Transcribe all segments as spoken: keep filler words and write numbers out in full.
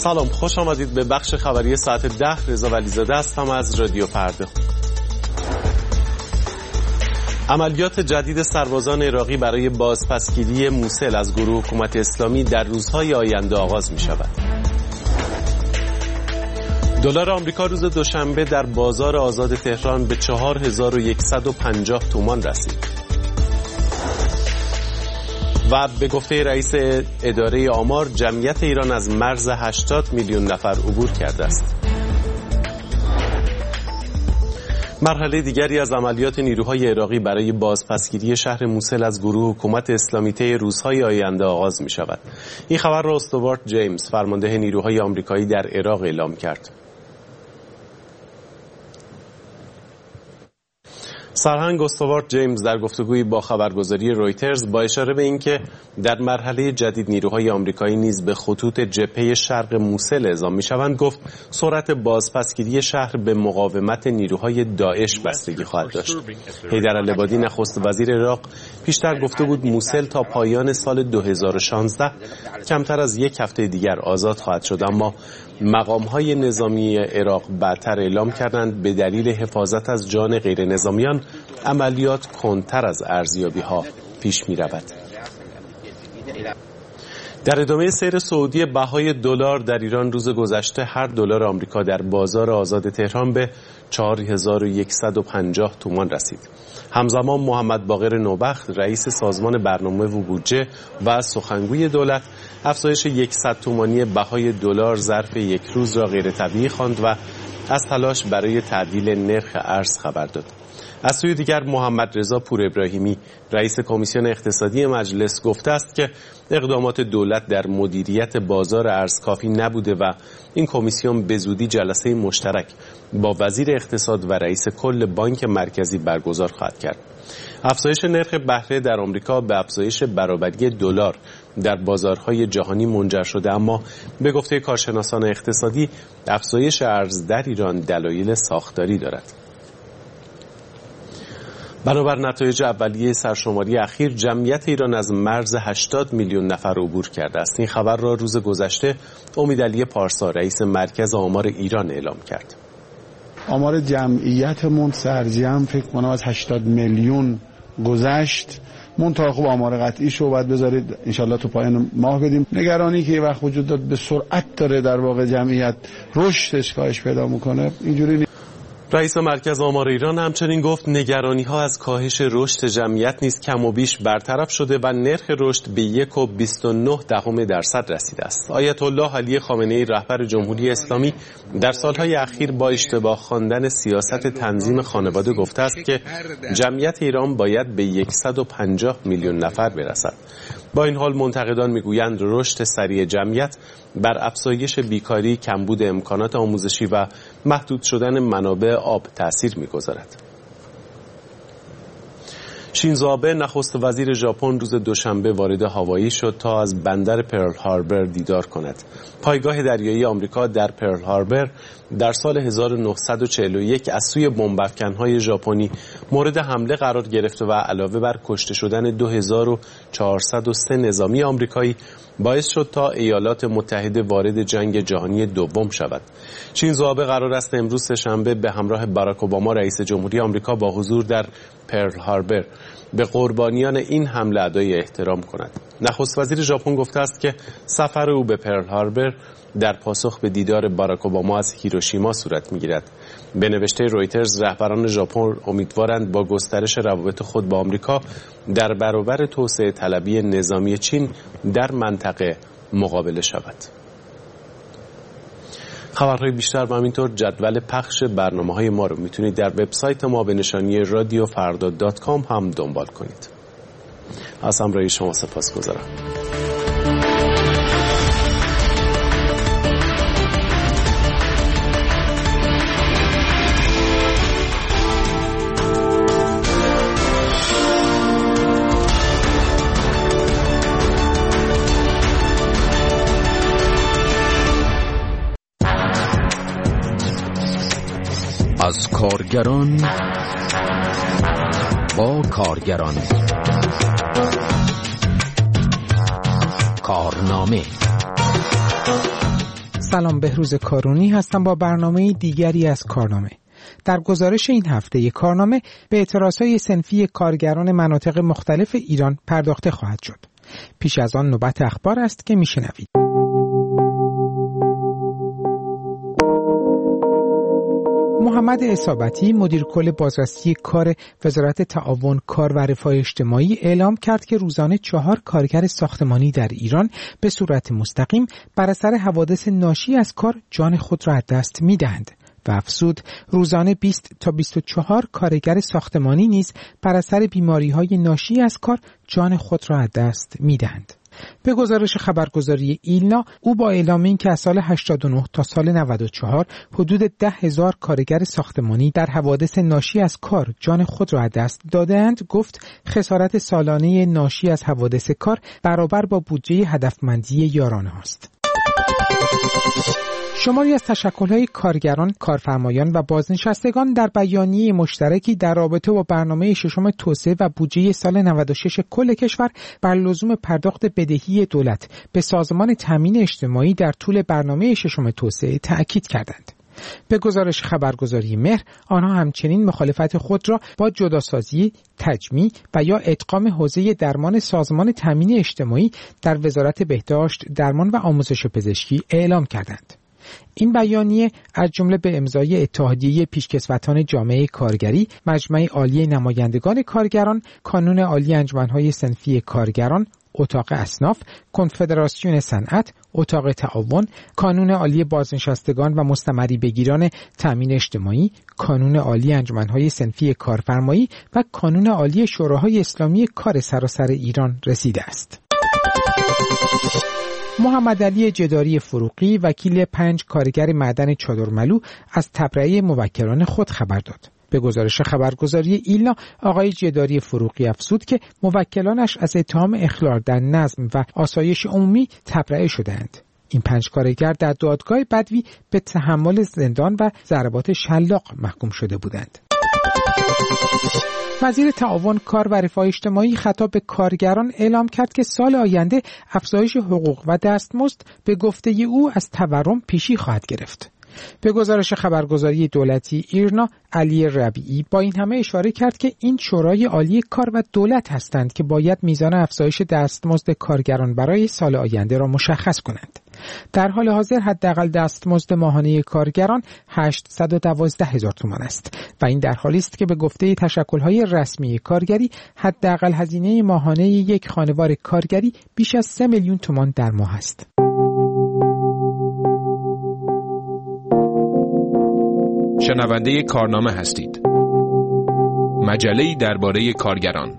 سلام، خوش آمدید به بخش خبری ساعت ده. رضا ولیزاده هستم از رادیو فردا. عملیات جدید سربازان عراقی برای بازپسگیری موصل از گروه حکومت اسلامی در روزهای آینده آغاز می شود. دلار آمریکا روز دوشنبه در بازار آزاد تهران به چهار هزار و صد و پنجاه تومان رسید. و به گفته رئیس اداره آمار، جمعیت ایران از مرز هشتاد میلیون نفر عبور کرده است. مرحله دیگری از عملیات نیروهای عراقی برای بازپسگیری شهر موصل از گروه حکومت اسلامی طی روزهای آینده آغاز می شود. این خبر را استوارت جیمز، فرمانده نیروهای آمریکایی در عراق، اعلام کرد. سرهنگ استوارت جیمز در گفتگویی با خبرگزاری رویترز با اشاره به اینکه در مرحله جدید نیروهای آمریکایی نیز به خطوط جبهه شرق موصل اعزام می‌شوند گفت سرعت بازپسگیری شهر به مقاومت نیروهای داعش بستگی خواهد داشت. حیدر العبادی نخست وزیر عراق پیشتر گفته بود موصل تا پایان سال دو هزار و شانزده کمتر از یک هفته دیگر آزاد خواهد شد، اما مقام‌های نظامی عراق بعدتر اعلام کردند به دلیل حفاظت از جان غیر نظامیان عملیات کندتر از ارزیابی‌ها پیش می‌رود. در ادامه سیر صعودی بهای دلار در ایران روز گذشته هر دلار آمریکا در بازار آزاد تهران به چهار هزار و صد و پنجاه تومان رسید. همزمان محمد باقر نوبخت رئیس سازمان برنامه و بودجه و سخنگوی دولت افزایش صد تومانی بهای دلار ظرف یک روز را غیر طبیعی خواند و از تلاش برای تعدیل نرخ ارز خبر داد. از سوی دیگر محمد رضا پور ابراهیمی رئیس کمیسیون اقتصادی مجلس گفته است که اقدامات دولت در مدیریت بازار ارز کافی نبوده و این کمیسیون به زودی جلسه مشترک با وزیر اقتصاد و رئیس کل بانک مرکزی برگزار خواهد کرد. افزایش نرخ بهره در آمریکا به افزایش برابری دلار در بازارهای جهانی منجر شده، اما به گفته کارشناسان اقتصادی افزایش ارز در ایران دلایل ساختاری دارد. بنابر نتایج اولیه سرشماری اخیر جمعیت ایران از مرز هشتاد میلیون نفر عبور کرده است. این خبر را روز گذشته امیدعلی پارسا رئیس مرکز آمار ایران اعلام کرد. آمار جمعیتمون سرجم فکر کنم از هشتاد میلیون گذشت. منتها خوب آمار قطعی شو باید بذارید انشالله تو پایان ماه بدیم. نگرانی که یه وقت وجود داد به سرعت داره در واقع جمعیت رشدش کاهش پیدا میکنه، اینجوری نیست. رئیس مرکز آمار ایران همچنین گفت نگرانی‌ها از کاهش رشد جمعیت نیز کم و بیش برطرف شده و نرخ رشد به یک و بیست و نه دهم درصد رسیده است. آیت الله علی خامنه‌ای رهبر جمهوری اسلامی در سالهای اخیر با اشتباه خواندن سیاست تنظیم خانواده گفته است که جمعیت ایران باید به صد و پنجاه میلیون نفر برسد. با این حال منتقدان میگویند رشد سریع جمعیت بر افزایش بیکاری، کمبود امکانات آموزشی و محدود شدن منابع آب تأثیر میگذارد. شینزو آبه نخست وزیر ژاپن روز دوشنبه وارد هاوایی شد تا از بندر پرل هاربر دیدار کند. پایگاه دریایی آمریکا در پرل هاربر در سال هزار و نهصد و چهل و یک از سوی بمب‌افکن‌های ژاپنی مورد حمله قرار گرفت و علاوه بر کشته شدن دو هزار و چهارصد و سه نظامی آمریکایی باعث شد تا ایالات متحده وارد جنگ جهانی دوم شود. شینزو آبه قرار است امروز سه‌شنبه به همراه باراک اوباما رئیس جمهوری آمریکا با حضور در پرل هاربر به قربانیان این حمله ادای احترام کند. نخست وزیر ژاپن گفته است که سفر او به پرل هاربر در پاسخ به دیدار باراک اوباما از هیروشیما صورت می‌گیرد. به نوشته رویترز رهبران ژاپن امیدوارند با گسترش روابط خود با آمریکا در برابر توسعه طلبی نظامی چین در منطقه مقابله شود. خبرهای بیشتر و همینطور جدول پخش برنامه‌های ما رو میتونید در وبسایت ما به نشانی رادیو فردا دات کام هم دنبال کنید. از همراهی شما سپاسگزارم. از کارگران با کارگران کارنامه سلام، بهروز کارونی هستم با برنامه دیگری از کارنامه. در گزارش این هفته کارنامه به اعتراضهای صنفی کارگران مناطق مختلف ایران پرداخته خواهد شد. پیش از آن نوبت اخبار است که میشنوید. محمد اصابتی مدیر کل بازرسی کار وزارت تعاون، کار و رفاه اجتماعی اعلام کرد که روزانه چهار کارگر ساختمانی در ایران به صورت مستقیم بر اثر حوادث ناشی از کار جان خود را از دست می‌دهند و افزود روزانه بیست تا بیست و چهار کارگر ساختمانی نیز بر اثر بیماری‌های ناشی از کار جان خود را از دست می‌دهند. به گزارش خبرگزاری ایلنا، او با اعلام این که از سال هشتاد و نه تا سال نود و چهار حدود ده هزار کارگر ساختمانی در حوادث ناشی از کار جان خود را از دست دادند، گفت خسارت سالانه ناشی از حوادث کار برابر با بودجه هدفمندی یارانه است. شماری از تشکل‌های کارگران، کارفرمایان و بازنشستگان در بیانیه مشترکی در رابطه با برنامه ششم توسعه و بودجه سال نود و شش کل کشور بر لزوم پرداخت بدهی دولت به سازمان تامین اجتماعی در طول برنامه ششم توسعه تأکید کردند. به گزارش خبرگزاری مهر، آنها همچنین مخالفت خود را با جداسازی، تجمیع و یا ادغام حوزه درمان سازمان تامین اجتماعی در وزارت بهداشت، درمان و آموزش پزشکی اعلام کردند. این بیانیه از جمله به امضای اتحادیه پیشکسوتان جامعه کارگری، مجمع عالی نمایندگان کارگران، کانون عالی انجمنهای صنفی کارگران، اتاق اصناف، کنفدراسیون صنعت، اتاق تعاون، کانون عالی بازنشستگان و مستمری بگیران تامین اجتماعی، کانون عالی انجمنهای صنفی کارفرمایی و کانون عالی شوراهای اسلامی کار سراسر ایران رسیده است. محمد علی جداری فروغی، وکیل پنج کارگر معدن چادرملو، از تبرئه موکلان خود خبر داد. به گزارش خبرگزاری ایلنا، آقای جداری فروغی افزود که موکلانش از اتهام اخلال در نظم و آسایش عمومی تبرئه شدند. این پنج کارگر در دادگاه بدوی به تحمل زندان و ضربات شلاق محکوم شده بودند. وزیر تعاون، کار و رفاه اجتماعی خطاب به کارگران اعلام کرد که سال آینده افزایش حقوق و دستمزد به گفته او از تورم پیشی خواهد گرفت. به گزارش خبرگزاری دولتی ایرنا، علی ربیعی با این همه اشاره کرد که این شورای عالی کار و دولت هستند که باید میزان افزایش دستمزد کارگران برای سال آینده را مشخص کنند. در حال حاضر حداقل دستمزد ماهانه کارگران هشتصد و دوازده هزار تومان است و این در حالی است که به گفته تشکل‌های رسمی کارگری حداقل هزینه ماهانه یک خانوار کارگری بیش از سه میلیون تومان در ماه است. شنونده کارنامه هستید. مجله‌ای درباره کارگران.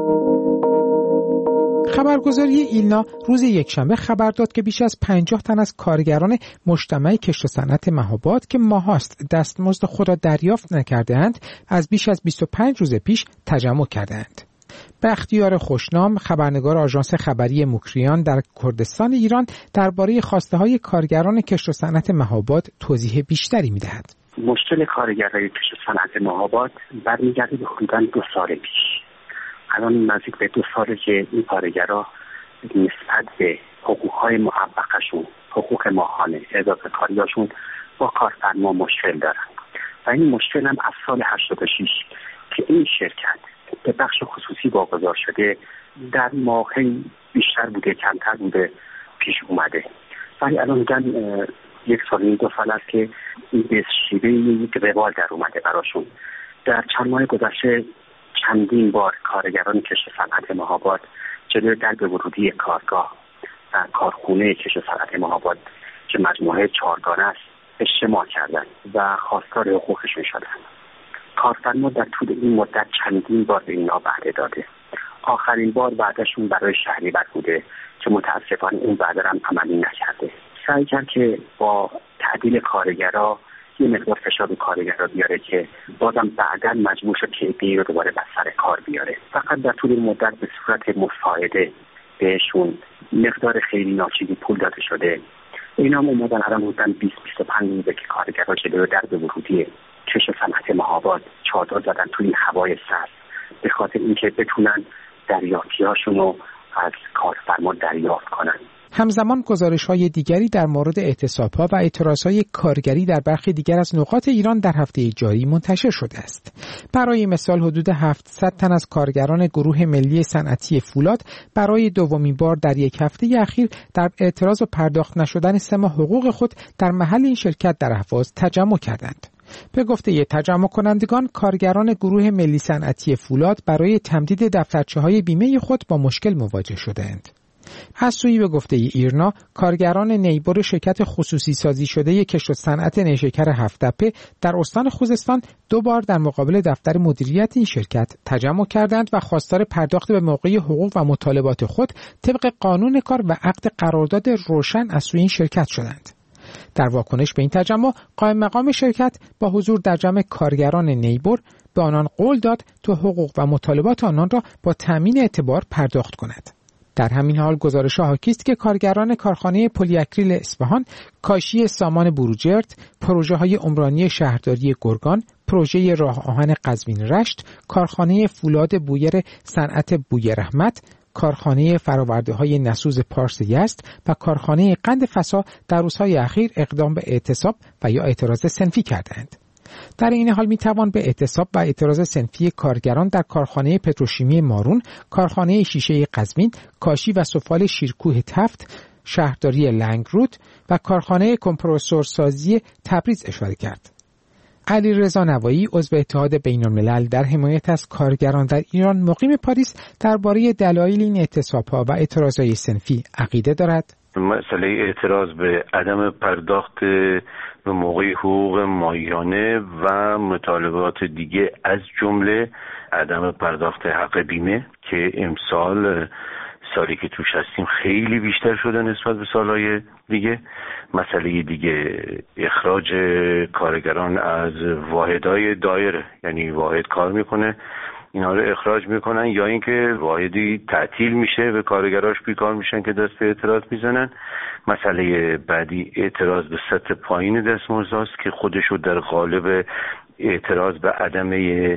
خبرگزاری ایلنا روز یکشنبه خبر داد که بیش از پنجاه تن از کارگران مجتمع کشت و صنعت مهاباد که ماهاست دستمزد خود را دریافت نکرده‌اند، از بیش از بیست و پنج روز پیش تجمع کردند. بختیار خوشنام، خبرنگار آژانس خبری مکریان در کردستان ایران، درباره خواسته‌های کارگران کشت و صنعت مهاباد توضیح بیشتری می‌دهد. مشکل کارگرای کشت و صنعت مهاباد برمیگرده به حدوداً دو سال پیش. الان نزدیک به دو ساله که این کارگرها نسبت به حقوق‌های معوقشون، حقوق ماهانه، اضافه کاریاشون با کارفرما مشکل دارن و این مشکل هم از سال هشتاد و شش که این شرکت به بخش خصوصی واگذار شده در ماهی بیشتر بوده کمتر بوده پیش اومده، ولی الان میگن یک سال این دو سال است که این به شیوه یک روال در اومده براشون. در چند ماه گذشته چندین بار کارگران کشت صنعت مهاباد جلوی درب ورودی کارگاه و کارخونه کشت صنعت مهاباد که مجموعه چهارگانه است اجتماع کردند و خواستار حقوقشون شدند. کارفرما در طول این مدت چندین بار به اینا وعده داده. آخرین بار وعدهشون برای شهریور بوده که متاسفانه این وعده هم عملی نکرده. سعی کرد که با تعدیل کارگرها یه مقدار فشار به کارگرها بیاره که بازم بعداً مجبور شد که ایده رو دوباره بر سر کار بیاره. فقط در طول مدت به صورت مساعده بهشون مقدار خیلی ناچیزی پول داده شده. اینا هم اومدن الان بودن بیست بیست و پنج روزه که کارگرها جلوی درب ورودی کشت صنعت مهاباد چادر زدن توی این هوای سرد به خاطر اینکه بتونن دریافتی‌هاشون رو از کارفرما دریافت کنن. همزمان گزارش‌های دیگری در مورد اعتصاب‌ها و اعتراض‌های کارگری در برخی دیگر از نقاط ایران در هفته جاری منتشر شده است. برای مثال حدود هفتصد تن از کارگران گروه ملی صنعتی فولاد برای دومین بار در یک هفته اخیر در اعتراض و پرداخت نشدن سهم حقوق خود در محل این شرکت در اهواز تجمع کردند. به گفته تجمع کنندگان، کارگران گروه ملی صنعتی فولاد برای تمدید دفترچه‌های بیمه خود با مشکل مواجه شدند. از سوی به گفته ایرنا، کارگران نیبر شرکت خصوصی سازی شده کشت و صنعت نیشکر هفت‌تپه در استان خوزستان دو بار در مقابل دفتر مدیریت این شرکت تجمع کردند و خواستار پرداخت به موقع حقوق و مطالبات خود طبق قانون کار و عقد قرارداد روشن از سوی این شرکت شدند. در واکنش به این تجمع، قائم مقام شرکت با حضور در جمع کارگران نیبر به آنان قول داد تا حقوق و مطالبات آنان را با تامین اعتبار پرداخت کند. در همین حال گزارش حاکی است که کارگران کارخانه پلی اکریل اصفهان، کاشی سامان بروجرد، پروژه‌های عمرانی شهرداری گرگان، پروژه راه آهن قزوین رشت، کارخانه فولاد بویر صنعت بویر رحمت، کارخانه فرآورده‌های نسوز پارس یزد و کارخانه قند فسا در روزهای اخیر اقدام به اعتصاب و یا اعتراض صنفی کردند. در این حال میتوان به اعتصاب و اعتراض صنفی کارگران در کارخانه پتروشیمی مارون، کارخانه شیشه قزوین، کاشی و سفال شیرکوه تفت، شهرداری لنگرود و کارخانه کمپرسورسازی تبریز اشاره کرد. علیرضا نوایی، عضو اتحاد بین‌الملل در حمایت از کارگران در ایران مقیم پاریس، درباره دلایل این اعتصاب‌ها و اعتراض‌های صنفی عقیده دارد. مسئله اعتراض به عدم پرداخت به موقع حقوق ماهیانه و مطالبات دیگه از جمله عدم پرداخت حق بیمه که امسال سالی که توش هستیم خیلی بیشتر شده نسبت به سالهای دیگه. مسئله دیگه اخراج کارگران از واحدهای دایره، یعنی واحد کار میکنه اینا رو اخراج میکنن یا اینکه واحدی تعطیل میشه و کارگراش بیکار میشن که دست به اعتراض میزنن. مسئله بعدی اعتراض به سطح پایین دستمزدست که خودشو در قالب اعتراض به عدم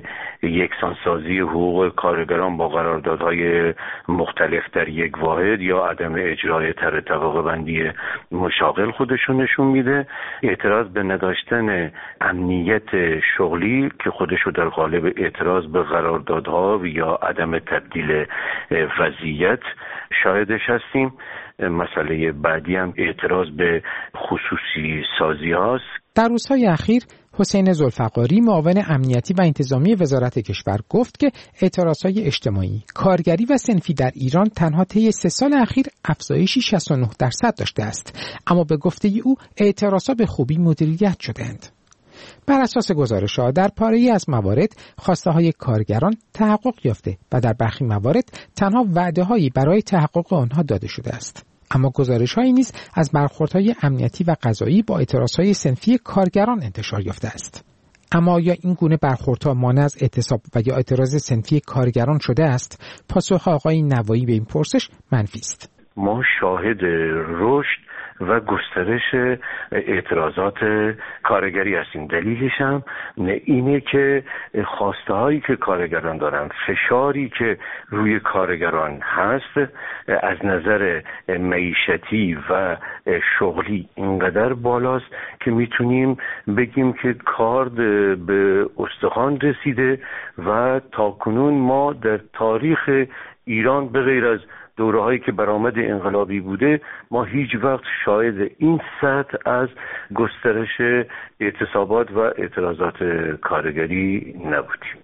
یکسانسازی حقوق کارگران با قراردادهای مختلف در یک واحد یا عدم اجرای طرح طبقه بندی مشاغل خودشو نشون میده. اعتراض به نداشتن امنیت شغلی که خودشو در قالب اعتراض به قراردادها یا عدم تبدیل وضعیت شاهدش هستیم. مسئله بعدی هم اعتراض به خصوصی سازی هاست. در روزهای اخیر حسین ذوالفقاری، معاون امنیتی و انتظامی وزارت کشور، گفت که اعتراضهای اجتماعی، کارگری و صنفی در ایران تنها طی سه سال اخیر افزایشی شصت و نه درصد داشته است، اما به گفته او اعتراضها به خوبی مدیریت شدند. بر اساس گزارش‌ها در پاره‌ای از موارد خواسته‌های کارگران تحقق یافته و در برخی موارد تنها وعده‌هایی برای تحقق آنها داده شده است. اما گزارش‌هایی نیز از برخوردهای امنیتی و قضایی با اعتراضهای صنفی کارگران انتشار یافته است. اما آیا این گونه برخوردها مانع از اعتصاب و یا اعتراض صنفی کارگران شده است؟ پاسخ آقای نوایی به این پرسش منفی است. ما شاهد رشد و گسترش اعتراضات کارگری هستیم. دلیلش هم اینه که خواسته هایی که کارگران دارن، فشاری که روی کارگران هست از نظر معیشتی و شغلی اینقدر بالاست که میتونیم بگیم که کار به استخوان رسیده و تاکنون ما در تاریخ ایران به غیر از دوره هایی که برآمد انقلابی بوده ما هیچ وقت شاهد این سطح از گسترش اعتصابات و اعتراضات کارگری نبودیم.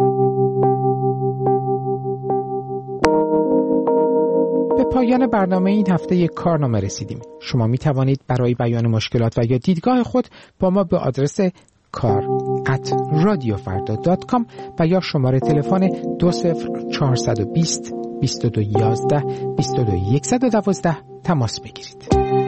به پایان برنامه این هفته کارنامه رسیدیم. شما می توانید برای بیان مشکلات و یا دیدگاه خود با ما به آدرس کار ات رادیو فردا دات کام و یا شماره تلفن دو صفر چهار دو صفر بیست بیست و دو یازده بیست و دو صد و دوازده تماس بگیرید.